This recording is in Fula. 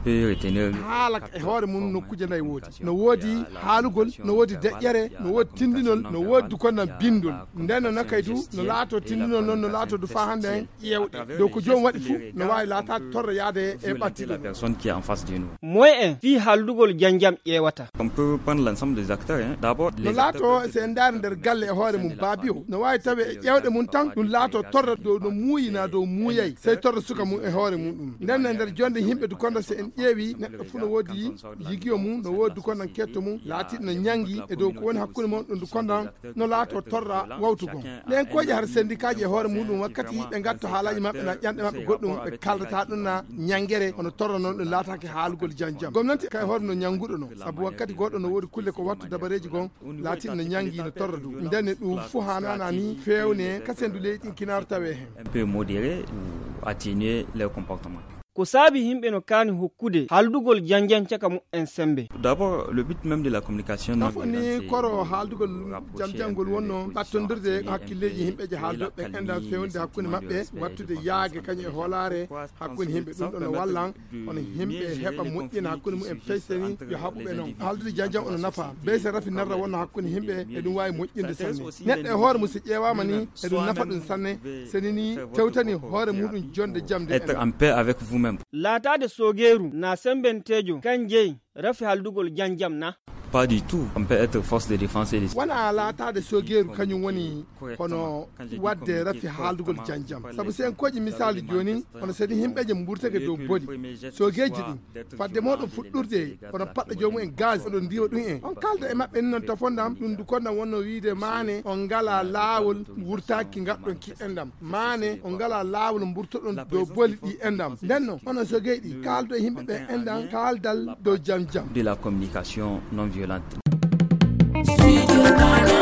peut retenir halak e hoore mun no kuje nay wodi no wodi halugol no wodi deƴƴere no wodi tindinol no wodi ko na bindol ndeno nakaydu no laato tindinol non no laato du fa hande yewde do ko jom wadi fu no wawi laata torre yaade e batti la personne qui est en face de nous. Moy en fi haldugol janjam ƴewata. On peut prendre l'ensemble des acteurs d'abord no laato se ndar nder galle e hoore mum babio no wawi tawe ƴewde mun tan dum laato torre do no muyina do muyay sey torre suka mum e hoore mum nden nder jonde himbe du kondo se en ƴeewi neddo fu no wodi yigiyo mum no wodi du kondo ketto mum laati no nyangi e do ko woni hakkunde mon dum du kondo no laato torra wawtugo len koje har syndicat je hoore mum wakkati be gatto haalaji mabbe na ƴande mabbe goddum be kaldata dum na nyangere ono torra non dum laatake haalugol janjam gomnati kay hoore no nyangudo no sabu wakkati goddo no wodi kulle ko wattu dabareji gon laati no nyangi no torra du ndene du fu hanana ni fewne kasendu leyti kinar tawe hen un peu modérer ou atténuer leur comportement. Ko saabi himɓe no kaani hokkude haaldugol janjan caka mu en sembe. D'abord le but même de la communication non violente ni koro haaldugol janjangol wonno battondirde hakkilleji himɓeje haaldoɓe enda fewde hakkunde mabɓe wattude yaage kañum e hoolare hakkunde himɓe ɗum ɗo no wallan ono himɓe heɓa moƴƴina hakkunde mum en feysani yo haɓuɓe noon haaldude janjam ono nafa be se rafi narra wonno hakkunde himɓe e ɗum wawi moƴƴinde sanne neɗɗo e hoore mum so ƴeewama ni e ɗum nafa ɗum sanne seni ni tewtani hoore muɗum jonde jamde être en paix avec vous. Laatade sogeru na sembentejo kan jeyi rafi haldugol janjam na. Pas du tout. On peut être force de défense et de wana laatade sogeru kanyum woni hono wadde rafi haldugol janjam sabu sen koji misali joni hono sedi himbeje mburtake do bodi sogeji din fadde modon fuddurde hono padda jomu en gaz do ndiwa dum en on kalda e mabbe non to fondam dum du konna wonno wiide maane on ngala laawol wurtaaki ngaddon ki endam maane on ngala laawol mburtodon do boli di endam denno hono sogeji kaldo e himbe be endam kaldal do janjam de la communication non violente. Studio